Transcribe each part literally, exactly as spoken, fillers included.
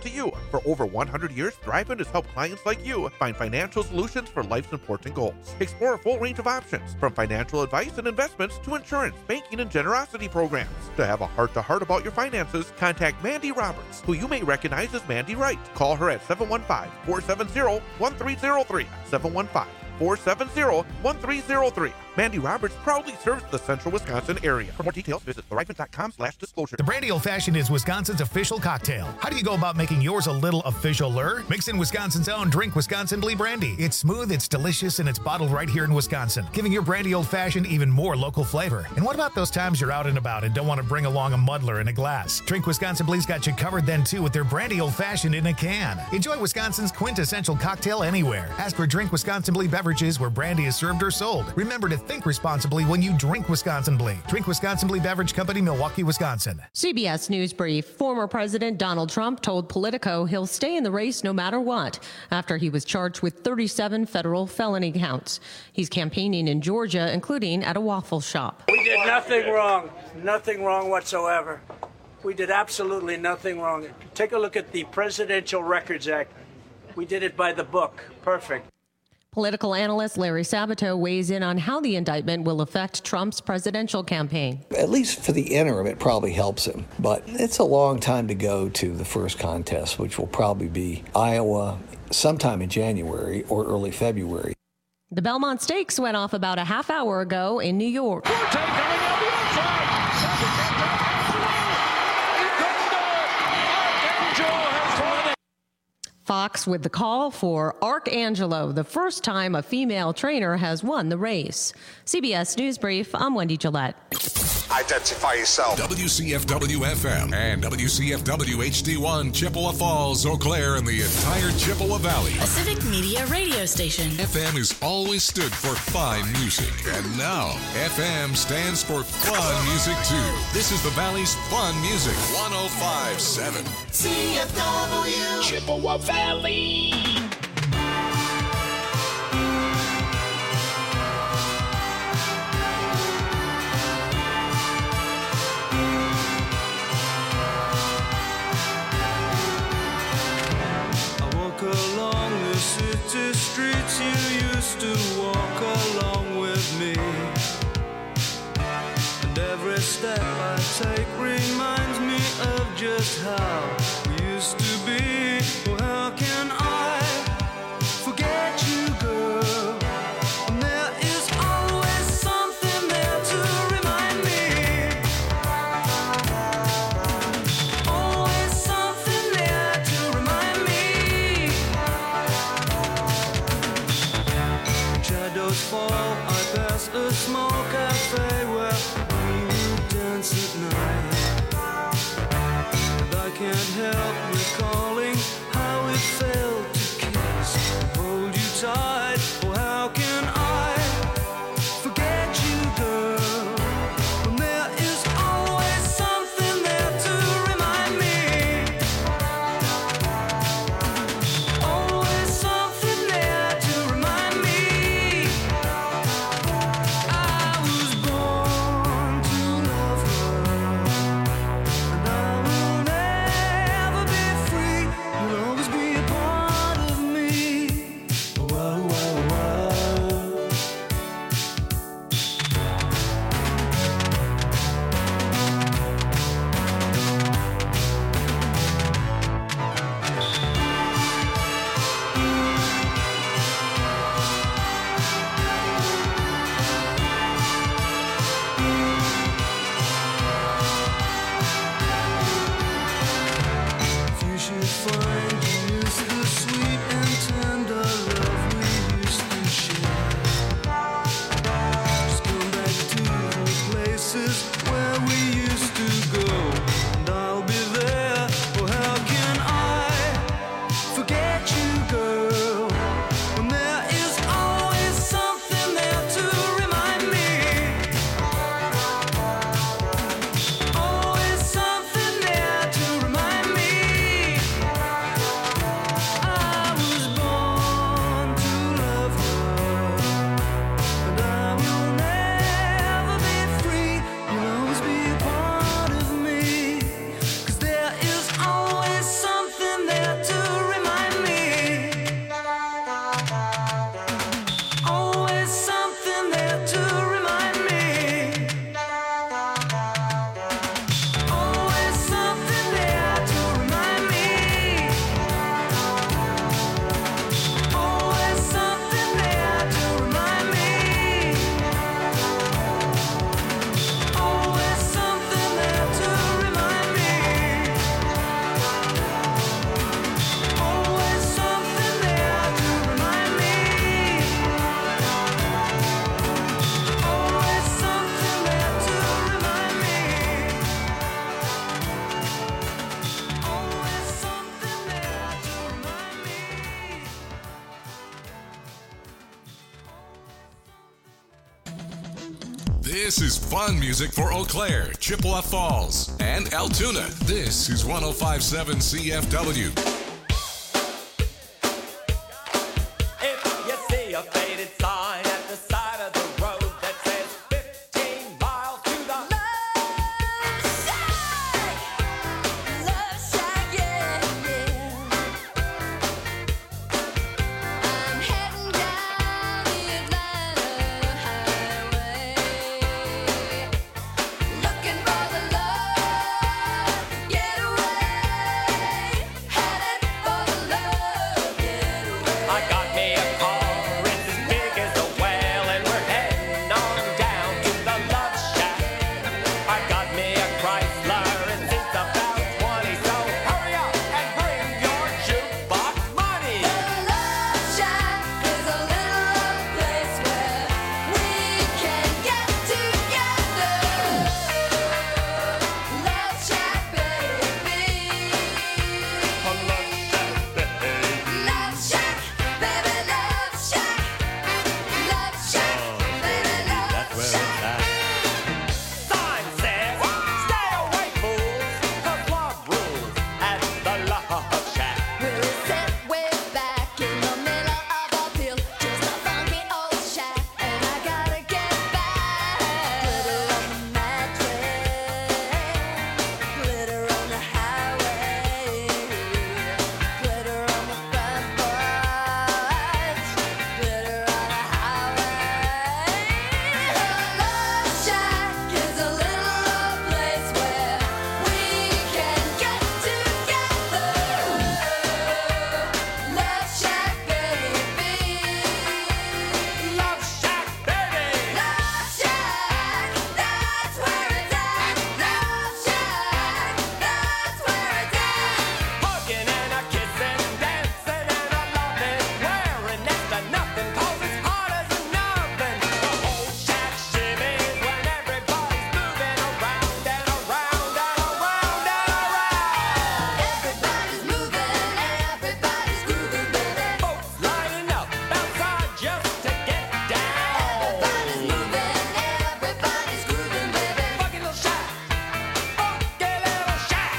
to you. For over one hundred years, Thriven has helped clients like you find financial solutions for life's important goals. Explore a full range of options, from financial advice and investments to insurance, banking, and generosity programs. To have a heart-to-heart about your finances, contact Mandy Roberts, who you may recognize as Mandy Wright. Call her at seven one five, four seven zero, one three zero three, seven one five, four seven zero, one three zero three. Mandy Roberts proudly serves the central Wisconsin area. For more details, visit thriven.com slash disclosure. The Brandy Old Fashioned is Wisconsin's official cocktail. How do you go about making yours a little official-er? Mix in Wisconsin's own Drink Wisconsin Blee Brandy. It's smooth, it's delicious, and it's bottled right here in Wisconsin, giving your Brandy Old Fashioned even more local flavor. And what about those times you're out and about and don't want to bring along a muddler in a glass? Drink Wisconsin Blee's got you covered then, too, with their Brandy Old Fashioned in a can. Enjoy Wisconsin's quintessential cocktail anywhere. Ask for Drink Wisconsin Blee beverages where brandy is served or sold. Remember to think responsibly when you drink Wisconsin Blee. Drink Wisconsin Blee Beverage Company, Milwaukee, Wisconsin. C B S News Brief. Former President Donald Trump told Politico he'll stay in the race no matter what after he was charged with thirty-seven federal felony counts. He's campaigning in Georgia, including at a waffle shop. We did nothing wrong. Nothing wrong whatsoever. We did absolutely nothing wrong. Take a look at the Presidential Records Act. We did it by the book. Perfect. Political analyst Larry Sabato weighs in on how the indictment will affect Trump's presidential campaign. At least for the interim, it probably helps him. But it's a long time to go to the first contest, which will probably be Iowa sometime in January or early February. The Belmont Stakes went off about a half hour ago in New York. Fox with the call for Arcangelo, the first time a female trainer has won the race. C B S News Brief, I'm Wendy Gillette. Identify yourself. W C F W F M and W C F W H D one, Chippewa Falls, Eau Claire, and the entire Chippewa Valley. A civic media radio station. F M has always stood for fine music. And now, F M stands for fun music, too. This is the Valley's fun music. one oh five point seven. C F W. Chippewa Valley. Along the city streets you used to walk along with me, and every step I take reminds me of just how we used to be. Well, how can I forget you, girl? And there is always something there to remind me. Always something there to remind me. Shadows fall, I pass a small cafe where we would dance at night, and I can't help recalling how it felt to kiss and hold you tight. Oh, how can I forget you, girl, when there is always something there to remind me. Always something there to remind me. I was born to love her, and I will never be free This is fun music for Eau Claire, Chippewa Falls, and Altoona. This is one oh five point seven C F W. If you see a faded sign at the side of the road that says fifteen miles to the Love Shack, Love Shack, yeah, yeah. I'm heading down the Atlanta highway, looking for the love getaway, headed for the love getaway. I got me a car, it's as big as a whale, and we're heading on down to the Love Shack. I got me a Chrysler, it seats about twenty, so hurry up and bring your jukebox money. The Love Shack is a little place where we can get together. Love Shack, baby. Love Shack, baby, Love Shack. Love Shack, baby, Love Shack. Sign says, stay away, fools, 'cause love rules at the Love Shack. We'll sit way back in the middle of a field, just a funky old shack, and I gotta get back. Glitter on the mattress, glitter on the highway, glitter on the front porch, glitter on the highway. The Love Shack is a little place where we can get together. Love Shack, baby. Love Shack, baby. Love Shack, that's where it's at. Love Shack, that's where it's at. Hugging and a kissing, dancing and a loving, wearing next to nothing 'cause it's hot as a oven. The whole shack shimmies when everybody's moving around and around and around and around. Everybody's moving, everybody's grooving, baby. Folks lining up outside just to get down. Everybody's moving, everybody's grooving, baby. Funky little shack, funky little shack.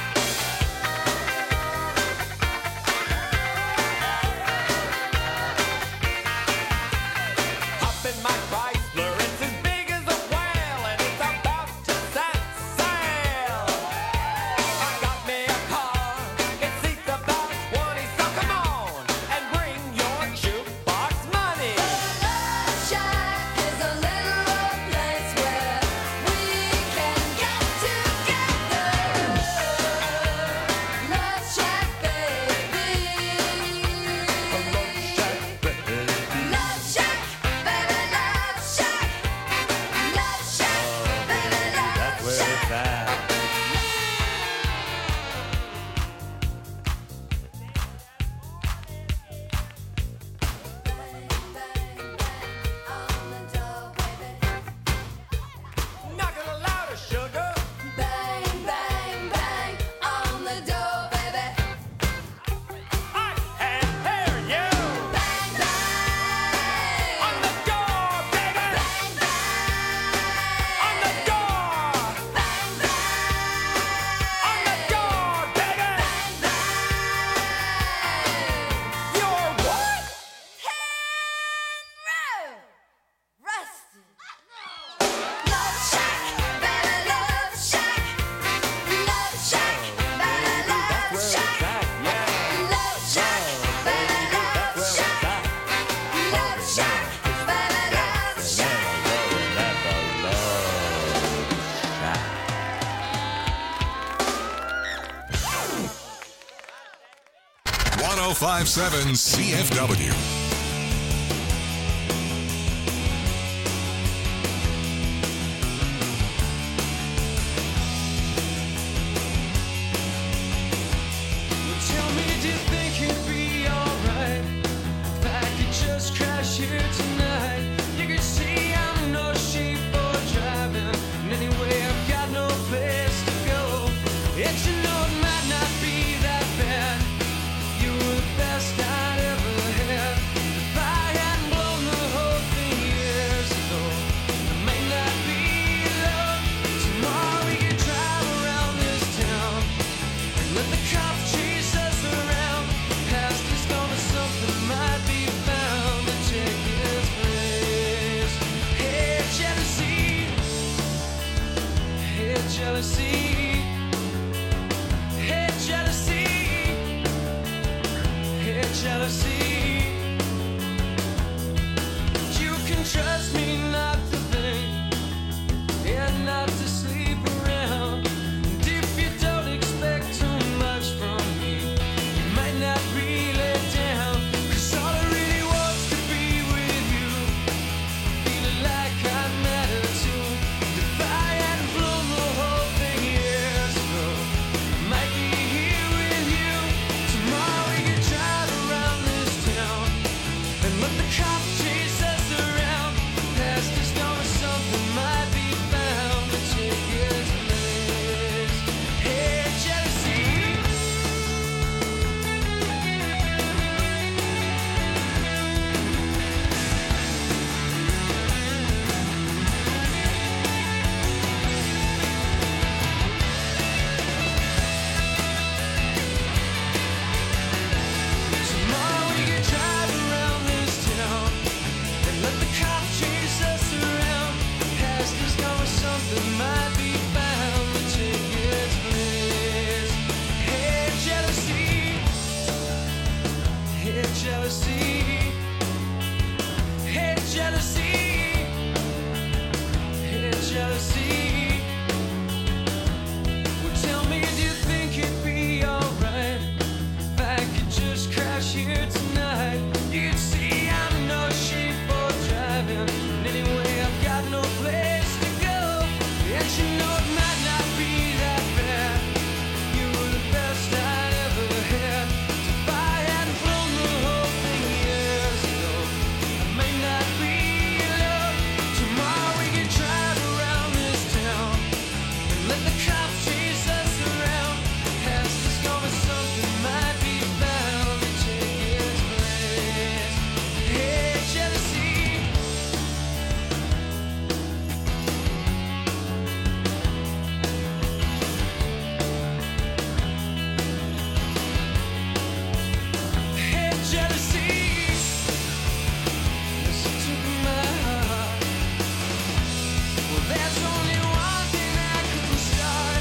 Hop in my Chrysler, it's as big as a whale, and it's about to set sail. I got me a car, it seats about twenty, so come on and bring your jukebox money. Love Shack is a little place where we can get together. Love Shack, baby. Love Shack, baby, Love Shack. Love Shack, baby, Love Shack. Knock it louder, sugar. Bang, bang, bang on the door, baby. I can hear you. Bang, bang On the door, baby. bang, bang On the door. bang, bang On the door, baby. You're what? Rusted. Love Shack, baby, Love Shack. Love Shack, baby, Love Shack. Love Shack, baby, Love Shack. Love Shack, baby, Love Shack. one oh five point seven C F W. Tell me, do you think you'd be alright if I could just crash here tonight? You can see I'm no sheep for driving, and anyway I've got no place to go. It's you know it might not be that bad. You were the best I'd ever had. jealousy. You can trust me not to think and not to sleep around. And if you don't expect too much from me, you might not really down. 'Cause all I really want's to be with you, feeling like I matter too. If I hadn't blown the whole thing years ago, I might be here with you. Tomorrow we can drive around this town and let the cops chase us around. Past is gone, something might be found to take its place. Hey, jealousy. Tomorrow we can drive around this town and let the cops chase us around. Past is gone, something might be found to take its place. Hey, jealousy. Hey, jealousy. Hey, jealousy. Hey, jealousy. Well, tell me, do you think it'd be alright if I could just crash here tonight? You'd see I'm no shape for driving. And anyway, I've got no place to go. And you know it might not be that bad. You were the best I'd ever had. If I hadn't blown the whole thing years ago, I may not be in love. Tomorrow we can drive around this town and let the cops chase us around. Past is gone, something might be found to take its place. Hey, jealousy. Hey, jealousy. Listen to my heart. Well, there's only one thing I couldn't start.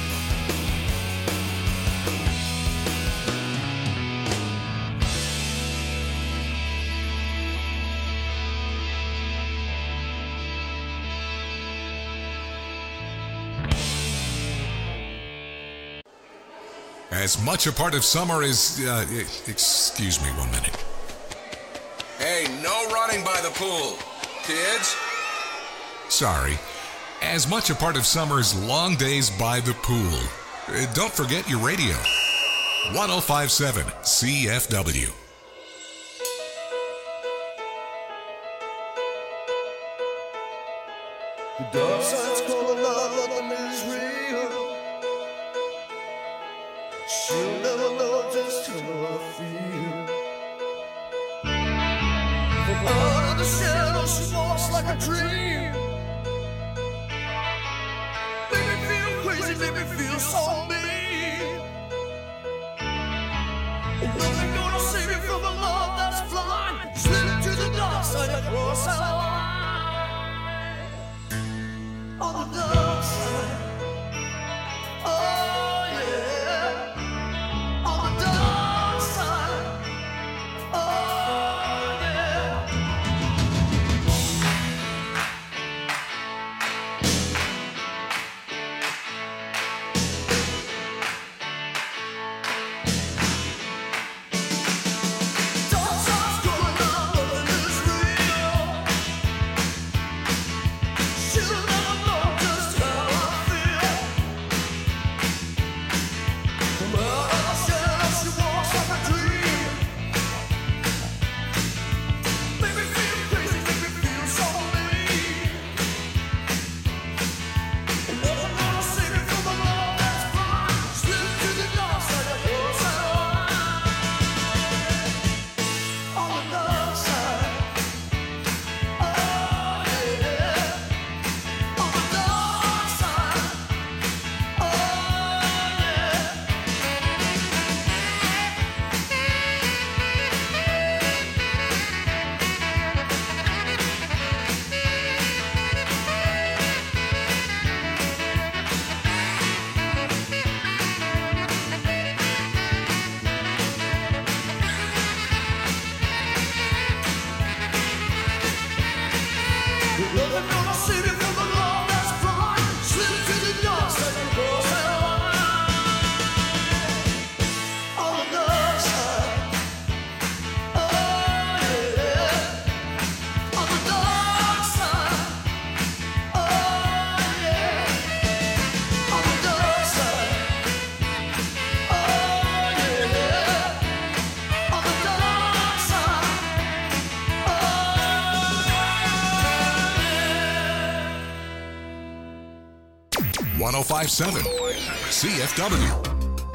As much a part of summer as, uh, e- excuse me one minute. Hey, no running by the pool. Kids? Sorry. As much a part of summer's long days by the pool. Uh, don't forget your radio. one oh five point seven C F W. The dark side's calling out, nothing is real. She'll never know just how I feel. From out of the shadow, she walks like a dream. Make me feel crazy, make me feel so mean. Nothing gonna save me from a love that's blind. Slip to the dark side, across our line. On the dark side, oh yeah. On the dark side, oh yeah. Dark side's going on, nothing is real. She'll never know just one oh five point seven C F W.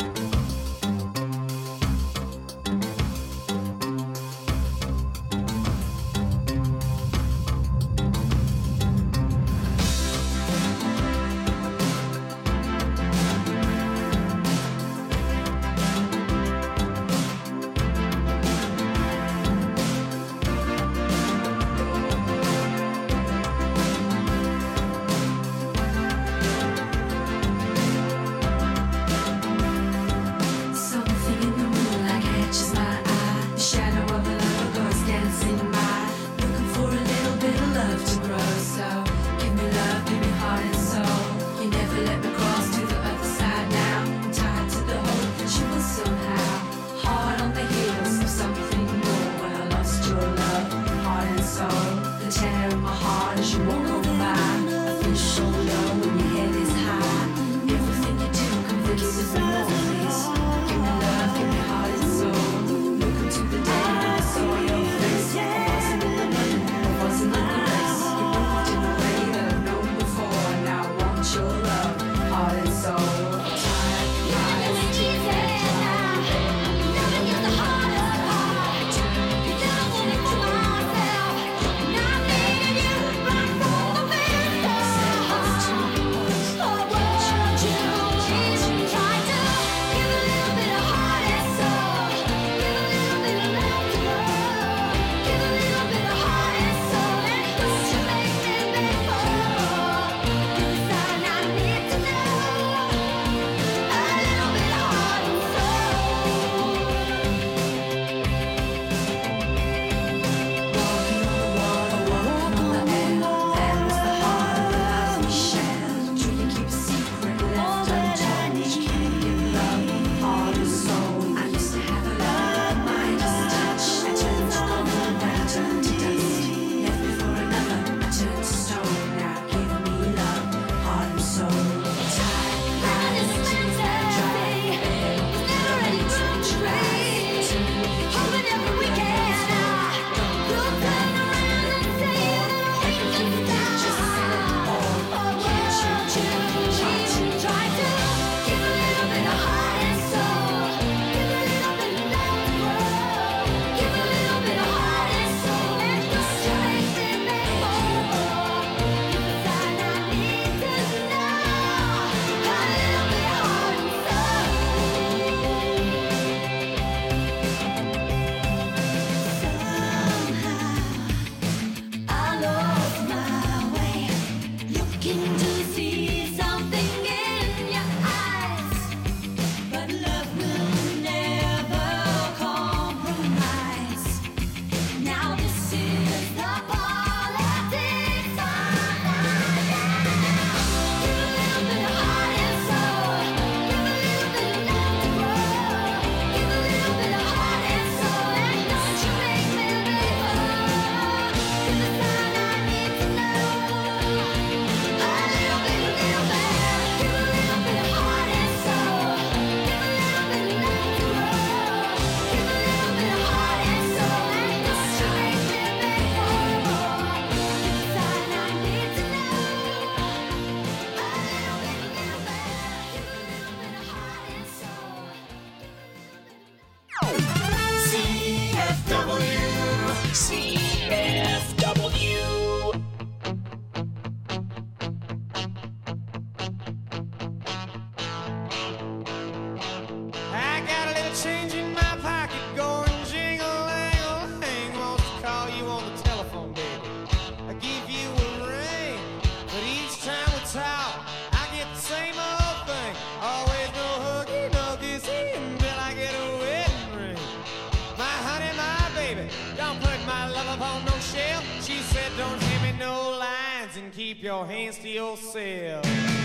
Keep your hands to yourself.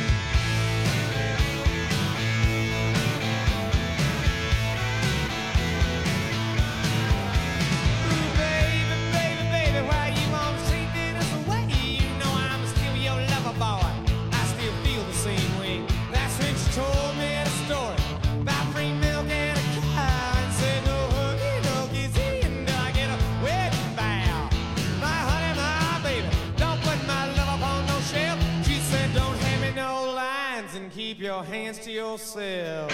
Ooh, baby, baby, baby, why you always treating us away? You know I'm still your lover boy. I still feel the same way. That's when she told me the story about free milk and a cow, and said no hooky, no kissy until I get a wedding vow. My honey, my baby, don't put my love up on no shelf. She said don't hand me no your hands to yourself.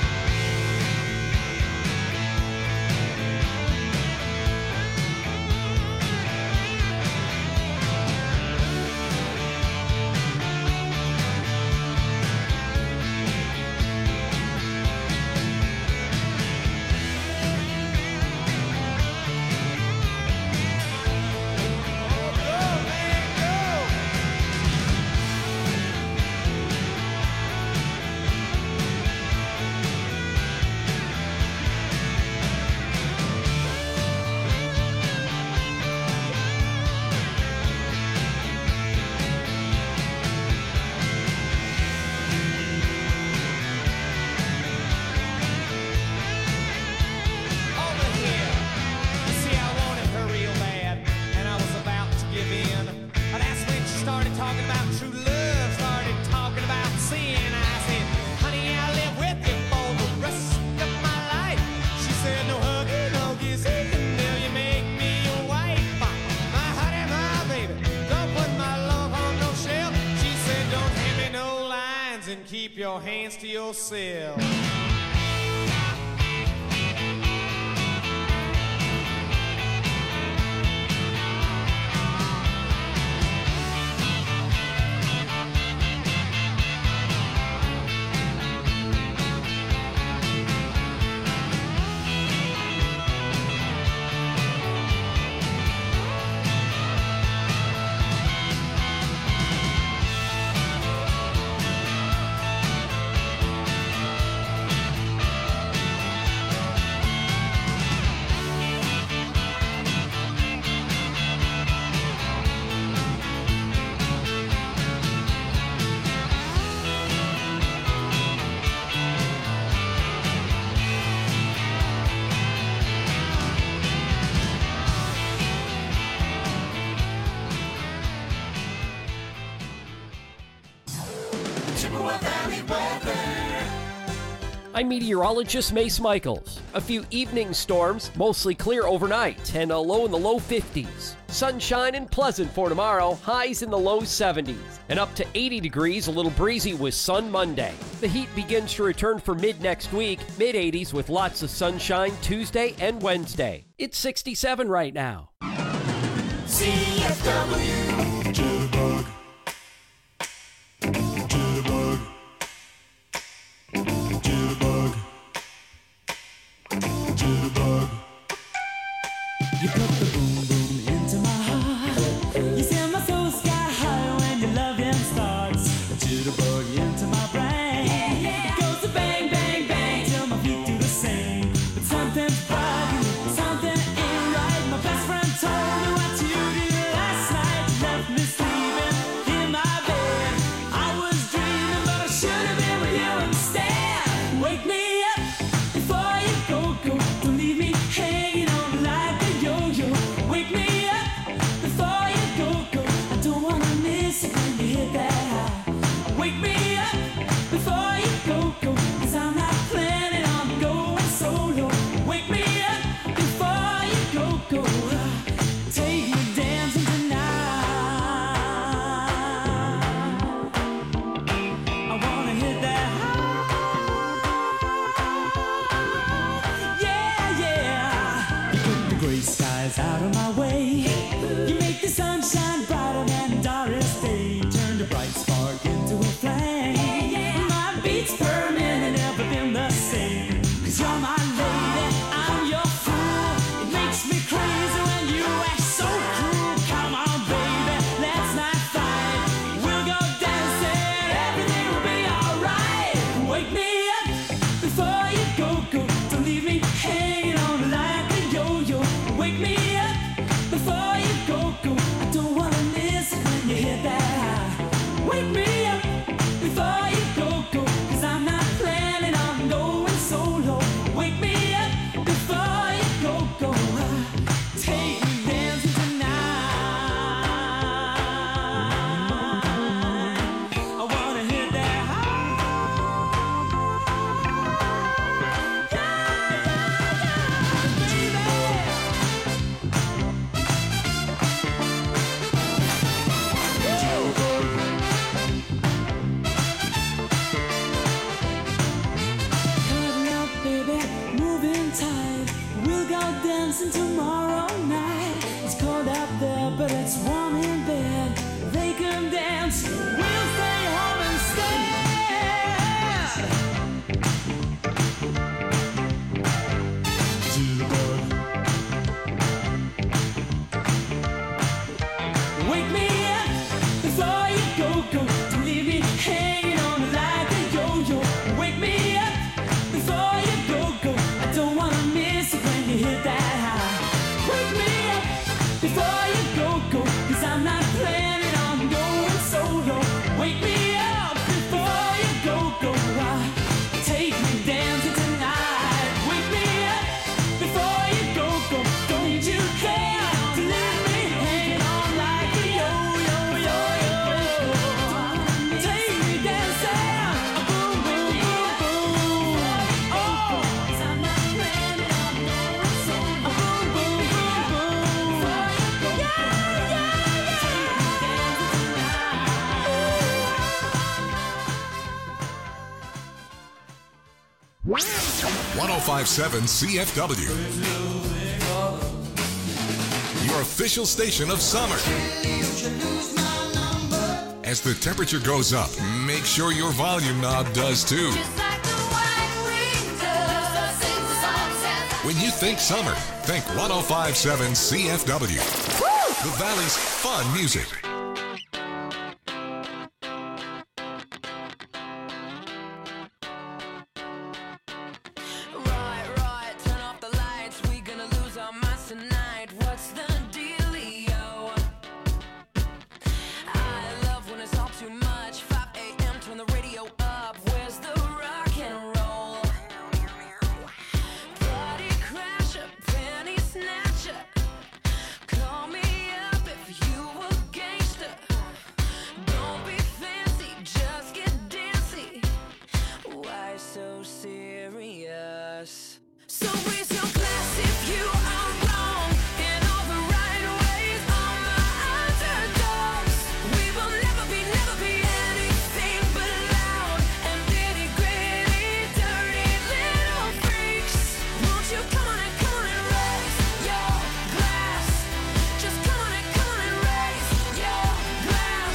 Keep your hands to yourself. I'm meteorologist Mace Michaels. A few evening storms, mostly clear overnight, and a low in the low fifties. Sunshine and pleasant for tomorrow, highs in the low seventies. And up to eighty degrees, a little breezy with sun Monday. The heat begins to return for mid next week, mid eighties with lots of sunshine Tuesday and Wednesday. It's sixty-seven right now. C F W Jitterbug. Jitterbug. Jitterbug. Jitterbug. You put the boom boom into my heart. You send my soul sky high when your loving starts. A jitterbug into my brain. Yeah, yeah. It goes to bang, bang, bang till my feet do the same. But something's bugging, something ain't right. My best friend told me what you did last night. You left me sleeping in my bed. I was dreaming, but I should have been with you instead. Wake me up before you go, go. Don't leave me hanging on like a yo-yo. Wake me up before you go, go. I don't wanna miss it when you hit that high. Wake me up before you go, go. Cause I'm not planning on going solo. Wake me up before you go, go. Take me dancing tonight. I wanna hit that high. Yeah, yeah. You put the gray skies out of my way. You make the sunshine brighter than Doris Day. Turn the bright spark into a flame. My beats per minute never been the same. Cause you're my lady, I'm your fool. It makes me crazy when you act so cruel. Come on, baby, let's not fight. We'll go dancing, everything will be alright. Wake me up before you go, go. Don't leave me hanging on like a yo-yo. Wake me up before out dancing tomorrow night. It's cold out there, but it's warm in bed. They can dance, we'll stay home instead. Wake me up before you go, go. Don't leave me hanging on like a yo-yo. Wake me up before you go, go. I don't wanna miss it when you hit that high. Wake me up before you go, go. Cause I'm not planning on going solo. Wake me up before you go, go. Ah, take me dancing tonight. Wake me up before you go, go. Don't you care to leave me hanging on like a yo-yo, yo-yo. Take me dancing, boom, boom, boom, boom. Oh, 'cause I'm not planning on going solo. Boom, boom, boom, boom. Yeah, yeah, yeah. Take me one oh five point seven C F W. Your official station of summer. As the temperature goes up, make sure your volume knob does too. When you think summer, think one oh five point seven C F W. The Valley's fun music. Right, right, turn off the lights. We gonna lose our minds tonight. What's the dealio? I love when it's all too much. five a.m. turn the radio up. Where's the rock and roll? Party crasher, penny snatcher. Call me up if you a gangster. Don't be fancy, just get dancy. Why so serious? So raise your glass if you are wrong in all the right ways. All my underdogs, we will never be, never be anything but loud and nitty gritty, dirty little freaks. Won't you come on and come on and raise your glass? Just come on and come on and raise your glass.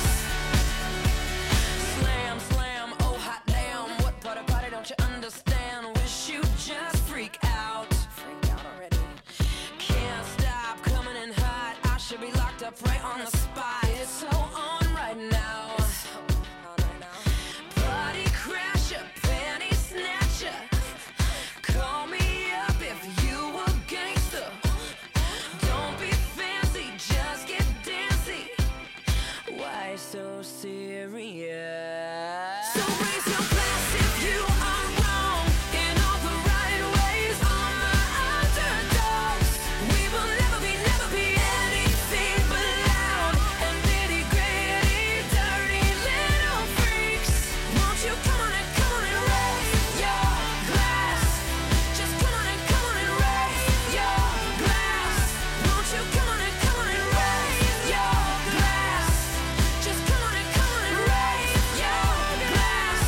Slam, slam, oh hot damn. What part of party don't you understand? Wish you just freak out. Freak out already. Can't stop coming in hot. I should be locked up right on the spot. It's so on right now. Party crasher, penny snatcher. Call me up if you a gangster. Don't be fancy, just get dancy. Why so serious? So raise your glass if you are wrong in all the right ways. All my underdogs, we will never be, never be anything but loud and nitty gritty, dirty little freaks. Won't you come on and come on and raise your glass? Just come on and come on and raise your glass. Won't you come on and come on and raise your glass? Just come on and come on and raise your glass.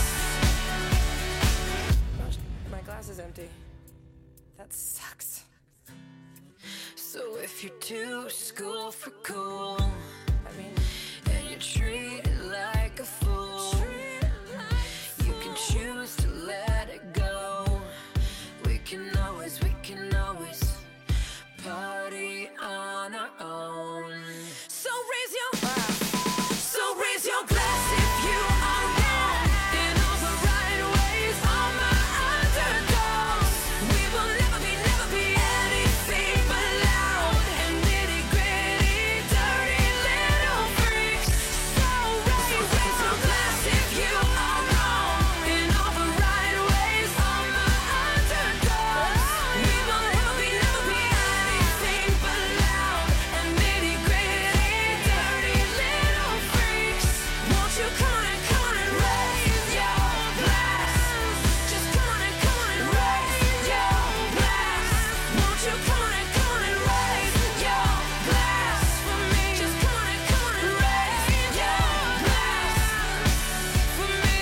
My glass is empty. That sucks. So if you're too school for cool, I mean, and you treat it like a fool, you can choose to let it go. We can always, we can always party on our own. So raise your So raise your glass if you are wrong in all the right ways. All my underdogs, we will never be, never be anything but loud and nitty gritty, dirty little freaks. So raise, raise your glass if you are wrong in all the right ways. All my underdogs, we will never be, never be anything but loud and nitty gritty, dirty little freaks. Won't you come on and come on and raise your glass? Just come on and come on and raise your glass. Won't you come on and come on and raise your glass for me? Just come on and come on and raise your glass for me.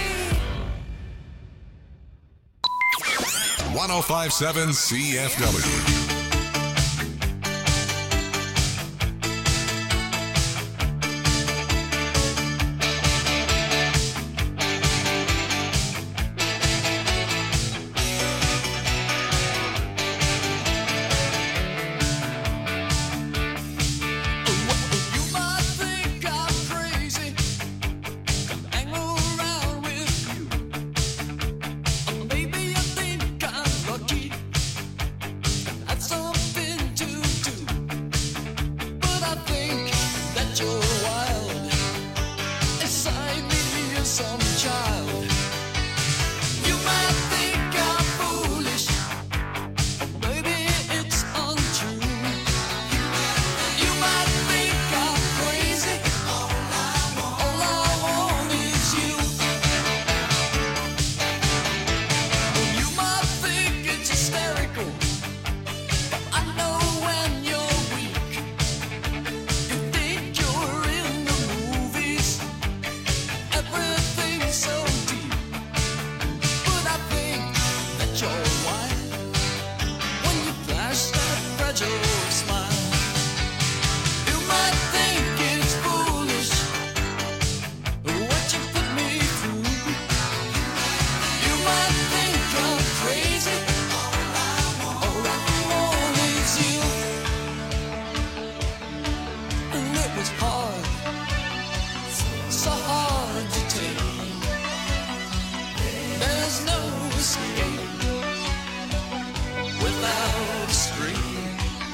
one oh five point seven C F W. at your smile. You might think it's foolish what you put me through. You might think I'm crazy. All I want is you. And it was hard, so hard to take. There's no escape without a scream.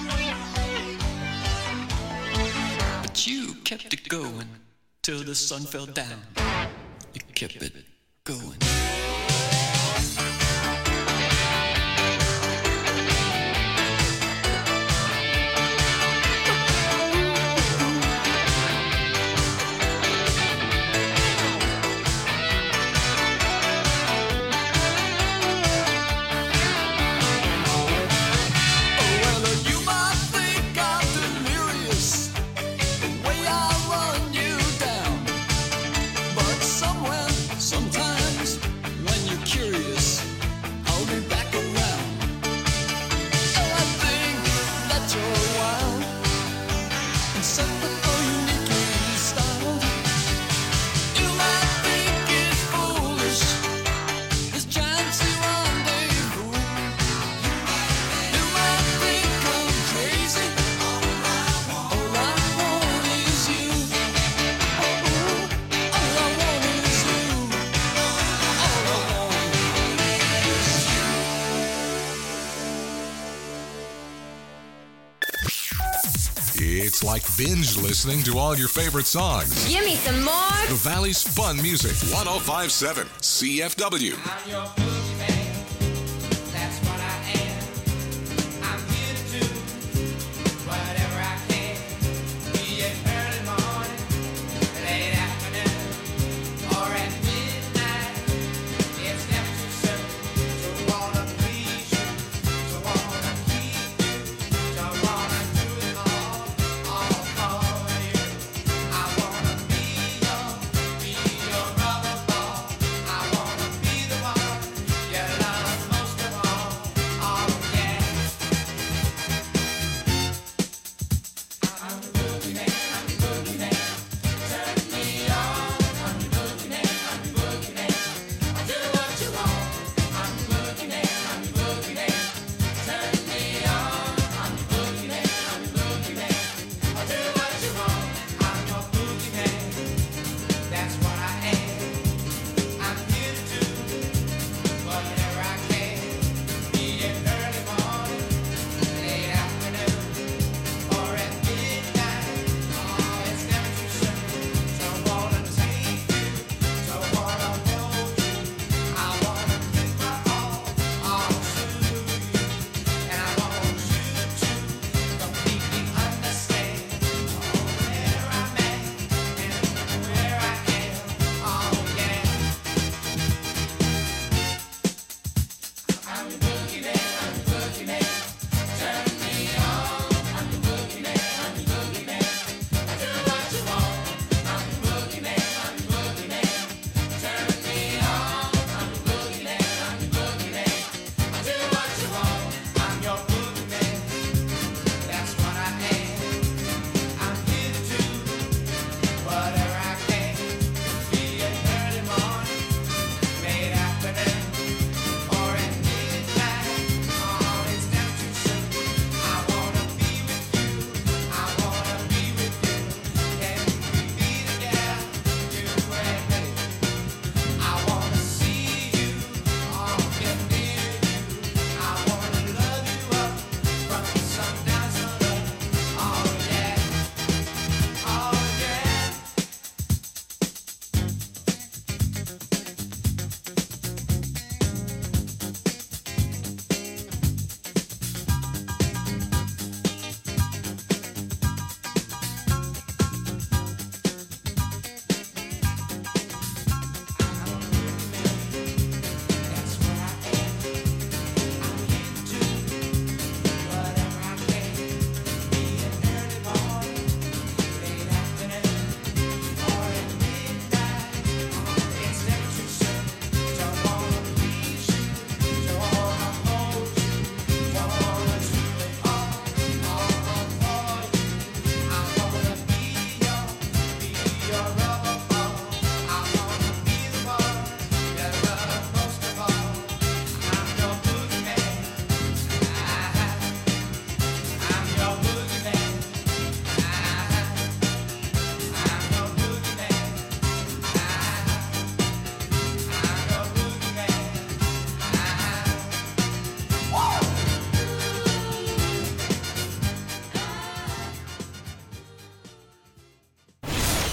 But you kept it going till the sun fell down. You kept it going. Well, you might think I'm delirious the way I run you down. But somewhere, sometimes, when you're curious, I'll be back around. Oh, I think that you're wild and something so uniquely styled. You might think it's foolish, this chance rendezvous. You might think I'm crazy. All I want is you. All I want is you. All I want It's like binge listening to all your favorite songs. Give me some more. The Valley's fun music. one oh five point seven C F W. I'm your boogeyman. That's what I am. I'm here to do whatever I can. Be it early morning, late afternoon, or at midnight. It's never too soon to wanna please you, to wanna keep you, to wanna do it all, all for you. I wanna be your, be your rubber ball. I wanna be the one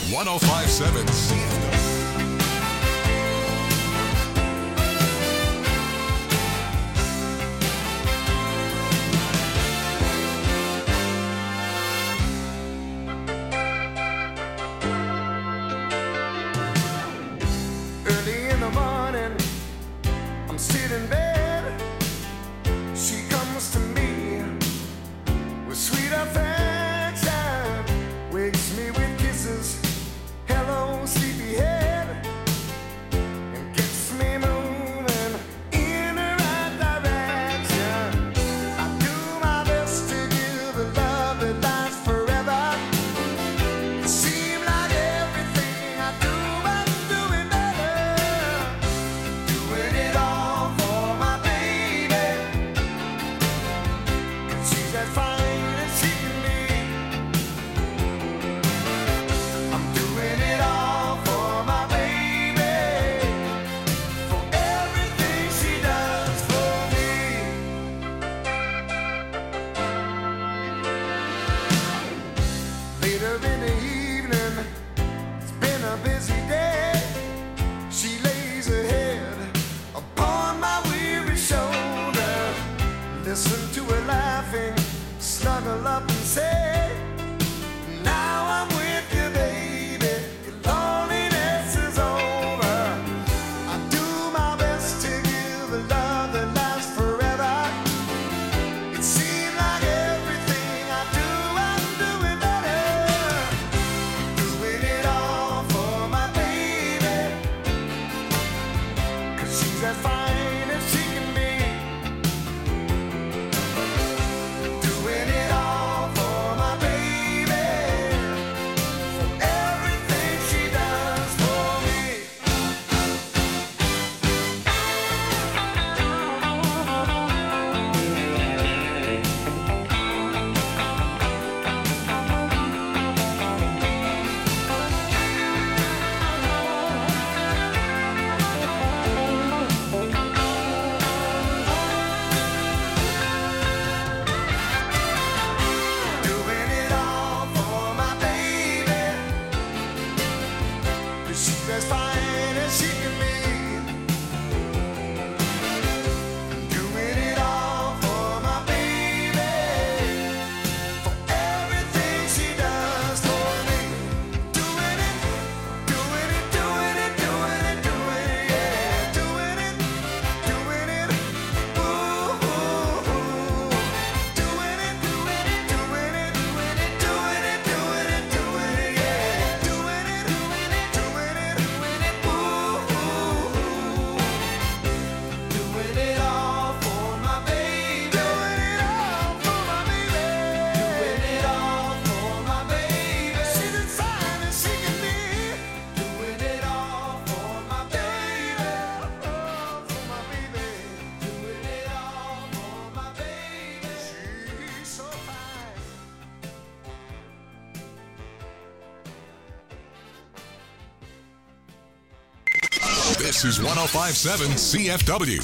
one oh five point seven C F W. Early in the morning, I'm sitting in bed. She comes to me with sweet affection, wakes me with kisses. Hello, sleepyhead, and gets me moving in the right direction. I do my best to give the love that lasts forever. It seems like everything I do, I'm doing better. Doing it all for my baby. 'Cause she's as fine as she can be. I'm doing it all for my baby. For everything she does for me. Later in the evening, it's been a busy day. She lays her head upon my weary shoulder. Listen to her laughing, snuggle up and say, now I'm with you, baby. Your loneliness is over. I do my best to give the love that lasts forever. It seems like everything I do, I'm doing better. Doing it all for my baby. 'Cause she's as fine as she can be. Doing it all for my baby. For everything she does for me. Doing it all for my baby. 'Cause she's as fine as she can be. Doing it all for my baby. For everything she does for me. Doing it, doing it, doing it, doing it, doing it, yeah. Doing it, doing it, ooh, ooh, ooh. Doing it, doing it, doing it, doing it, doing it, doing it, doing it, yeah. Doing it, doing it, doing it, doing it, ooh, ooh, ooh. Doing it all for my baby. Doing it all for my baby. Doing it all for my baby. She's as fine as she can be. Doing it all for my baby. Oh, for my baby. Doing it all for my baby. She's so fine. This is one oh five point seven C F W.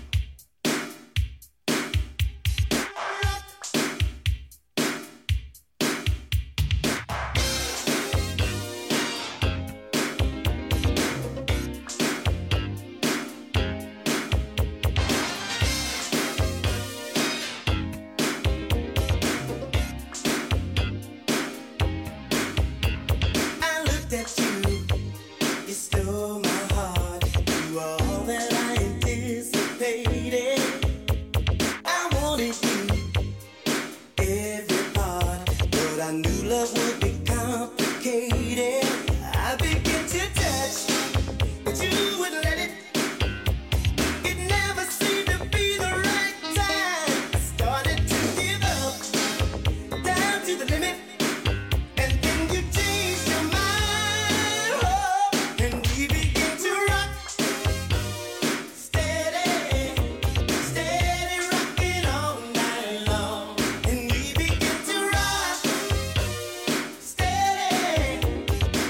I looked at you, you stole my heart. You were all that I anticipated. I wanted you, every part, but I knew love would be complicated. I began to touch, but you wouldn't let it. It never seemed to be the right time. I started to give up, down to the limit. And then you changed your mind, oh, and we began to rock, steady, steady rocking all night long. And we began to rock, steady,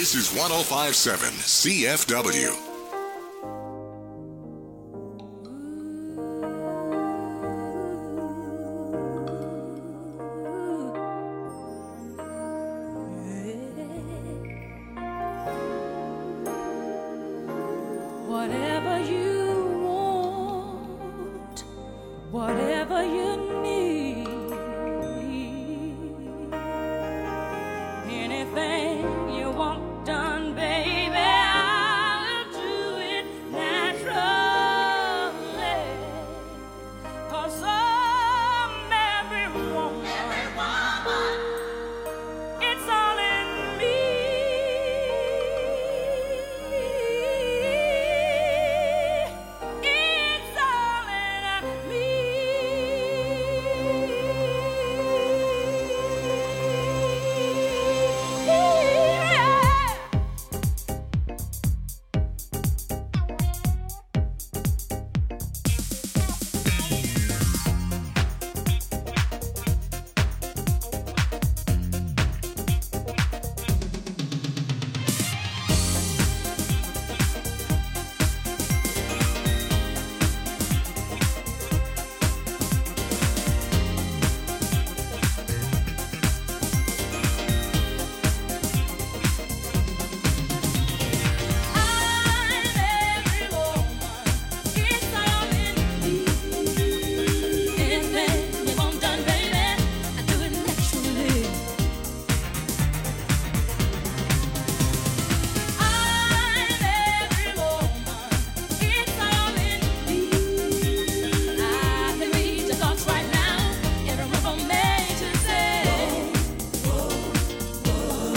This is one oh five point seven C F W. Whatever you want, whatever you need, anything you want done, baby, I'll do it naturally. 'Cause I'm every woman, it's all in me. It's all in me. Anything you want done, baby, I do it naturally. I'm every woman, it's all in me. I can read your thoughts right now, every one from A to Z. Oh, oh,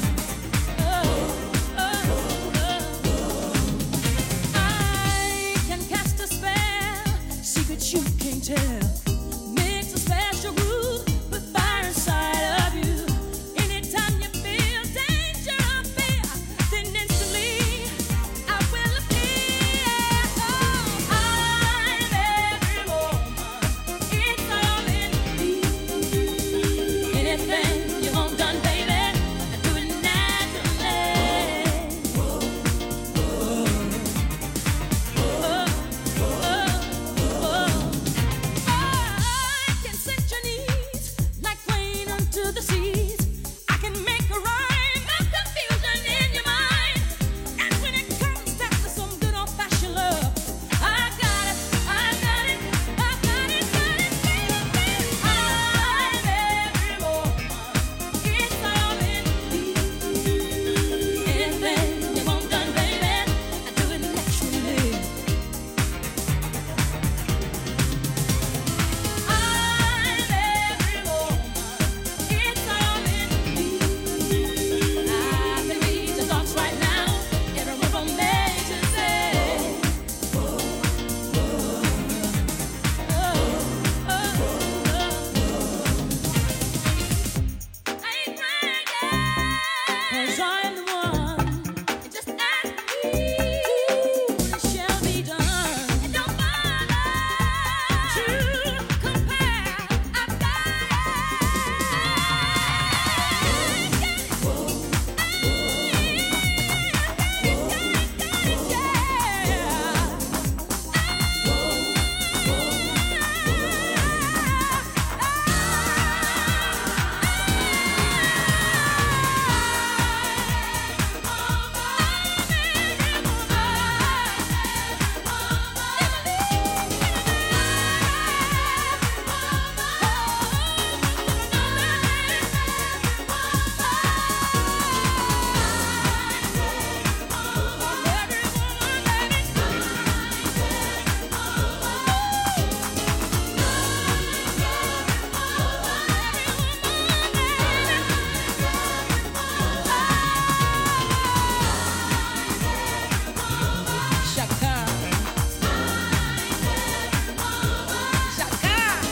oh. I can cast a spell, secrets you can't tell. Mix a special groove with fire inside of you. Anytime you feel danger or fear, then instantly I will appear. Oh, I'm every woman, it's all in me. Anything you want done, baby, I do it naturally. I can set your needs like rain unto the seas. I can make a rhyme of confusion in your mind. And when it comes down to some good old-fashioned love, I got it, I got it, I got it, got it, baby, baby. I'm every woman, it's all in me. Anything you want done, baby, I do it naturally. I'm every woman, it's all in me. I can read your thoughts right now, every one from A to Z. Oh, oh, oh, oh. I ain't crying, 'cause I'm the one. Just ask me, it shall be done. It don't bother to compare. I've got Shaka. Shaka.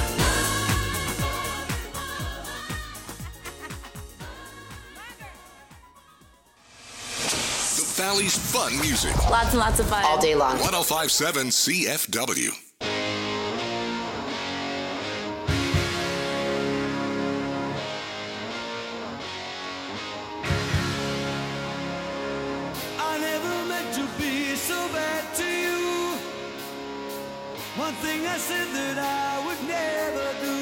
The Valley's fun music. Lots and lots of fun. All day long. one oh five point seven C F W. so bad to you. One thing I said that I would never do.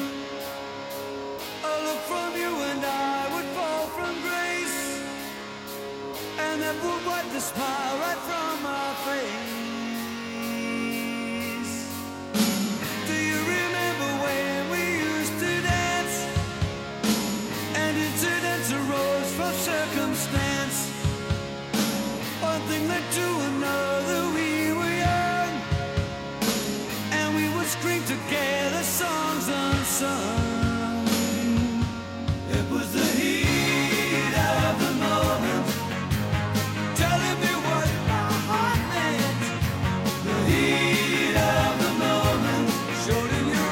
A look from you and I would fall from grace, and that would wipe the smile right from my face. Do you remember when we used to dance, and incidents arose from circumstance? One thing led to another, we were young, and we would scream together songs unsung. It was the heat of the moment, telling me what my heart meant. The heat of the moment showed in your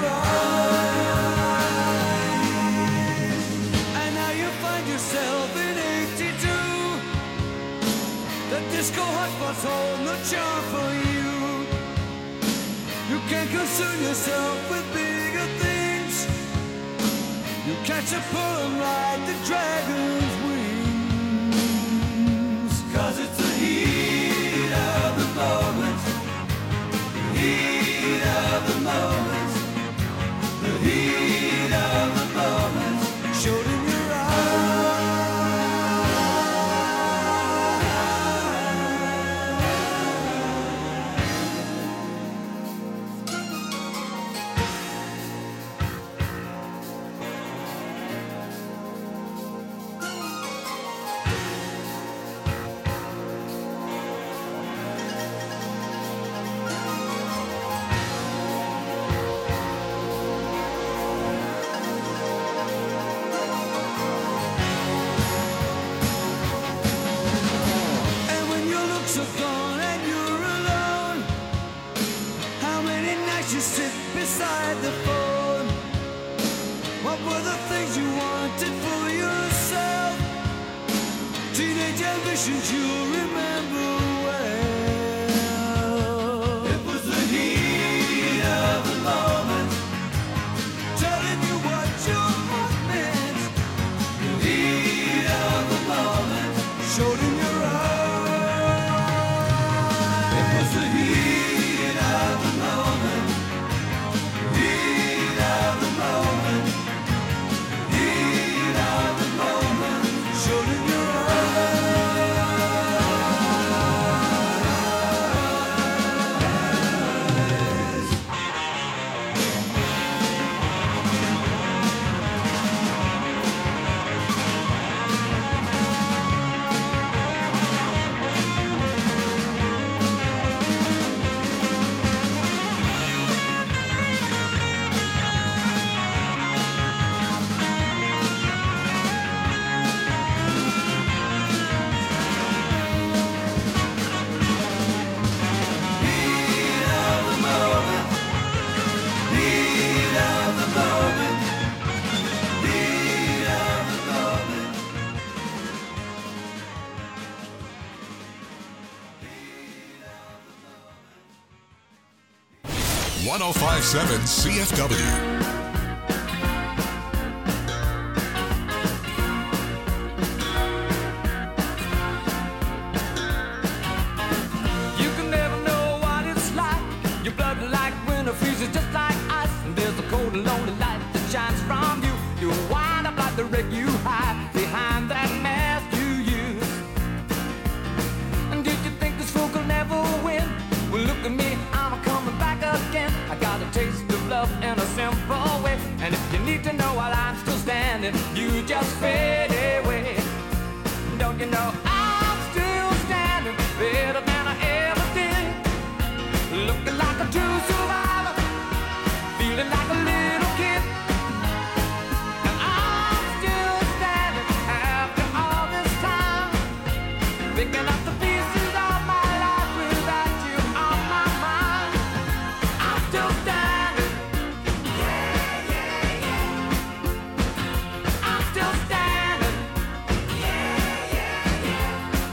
eyes. And now you find yourself in eighty-two. The disco hotspots hold no charm for you. You can't concern yourself with bigger things. You catch a pull and ride the dragon's wings. Cause it's the heat of the moment. The heat of the moment. The heat of the moment showed in your beside the phone. What were the things you wanted for yourself? Teenage ambitions you'll remember well. It was the heat of the moment, telling you what your heart meant. The heat of the moment showed in your eyes. It was the heat of the moment. Heat of the moment, heat of the moment, showed in your one oh five point seven C F W. You can never know what it's like. Your blood like winter freezes just like ice. And there's a cold and lonely light that shines from you. You wind up like the wreck you hide behind that mask you use. And did you think this fool could never win? Well, look at me, I'm coming back again. I got a taste of love in a simple way. And if you need to know while I'm still standing, you just fade away. Don't you know I'm still standing better than I ever did? Looking like a true survivor, feeling like a little kid. And I'm still standing after all this time, picking up the pieces of my life without you on my mind. I'm still standing. Yeah, yeah, yeah. I'm still standing. Yeah, yeah, yeah.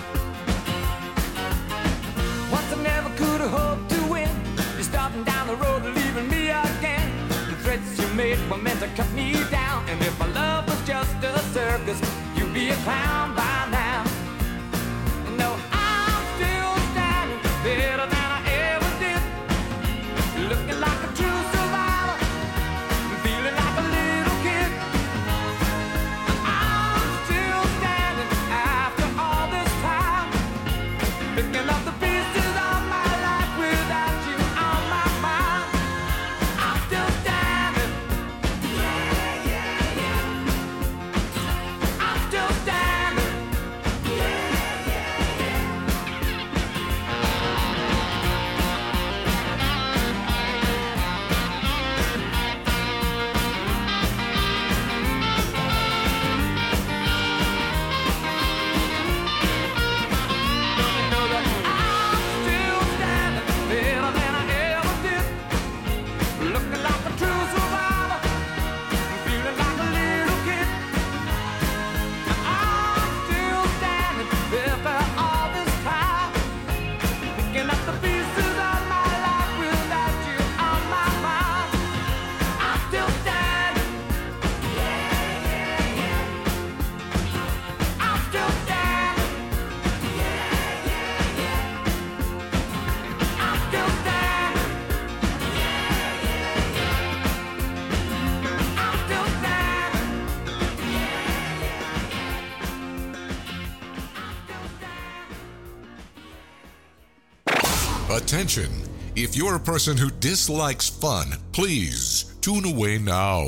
Once I never could have hoped to win. You're starting down the road, leaving me again. The threats you made were meant to cut me down. And if my love was just a circus, you'd be a clown by now. No, I'm still standing Attention! If you're a person who dislikes fun, please tune away now.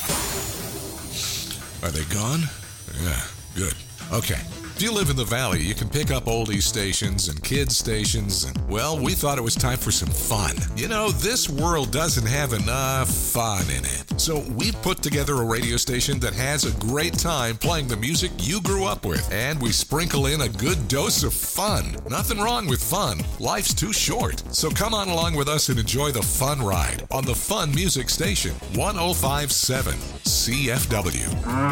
Are they gone? Yeah, good. Okay. If you live in the valley, you can pick up oldies stations and kids stations, and, well, we thought it was time for some fun. You know, this world doesn't have enough fun in it. So we've put together a radio station that has a great time playing the music you grew up with, and we sprinkle in a good dose of fun. Nothing wrong with fun. Life's too short. So come on along with us and enjoy the fun ride on the Fun Music Station, one oh five point seven C F W.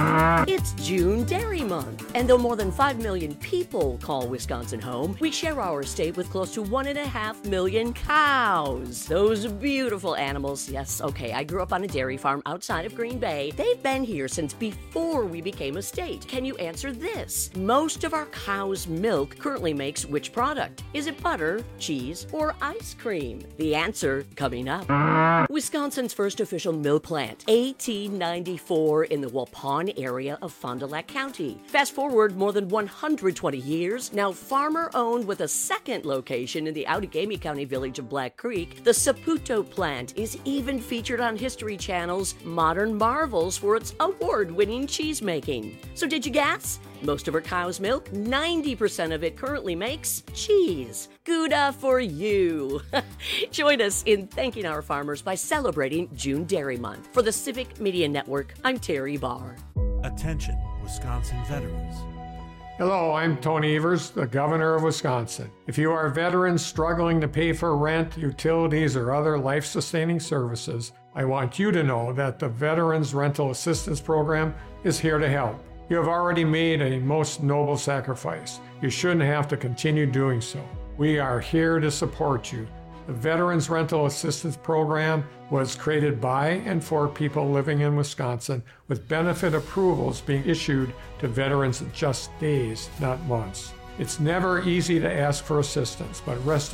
It's June Dairy Month, and though more than five million people call Wisconsin home, we share our state with close to one and a half million cows. Those beautiful animals. Yes, okay, I grew up on a dairy farm outside of Green Bay. They've been here since before we became a state. Can you answer this? Most of our cow's milk currently makes which product? Is it butter, cheese, or ice cream? The answer coming up. Wisconsin's first official milk plant, eighteen ninety-four, in the Waupun area of Fond du Lac County. Fast forward more than one hundred twenty years, now farmer-owned with a second location in the Outagamie County village of Black Creek, the Saputo plant is even featured on History Channel's Modern Marvels for its award-winning cheese-making. So did you guess? Most of our cow's milk, ninety percent of it currently makes cheese. Gouda for you. Join us in thanking our farmers by celebrating June Dairy Month. For the Civic Media Network, I'm Terry Barr. Attention, Wisconsin veterans. Hello, I'm Tony Evers, the Governor of Wisconsin. If you are a veteran struggling to pay for rent, utilities, or other life-sustaining services, I want you to know that the Veterans Rental Assistance Program is here to help. You have already made a most noble sacrifice. You shouldn't have to continue doing so. We are here to support you. The Veterans Rental Assistance Program was created by and for people living in Wisconsin, with benefit approvals being issued to veterans in just days, not months. It's never easy to ask for assistance, but rest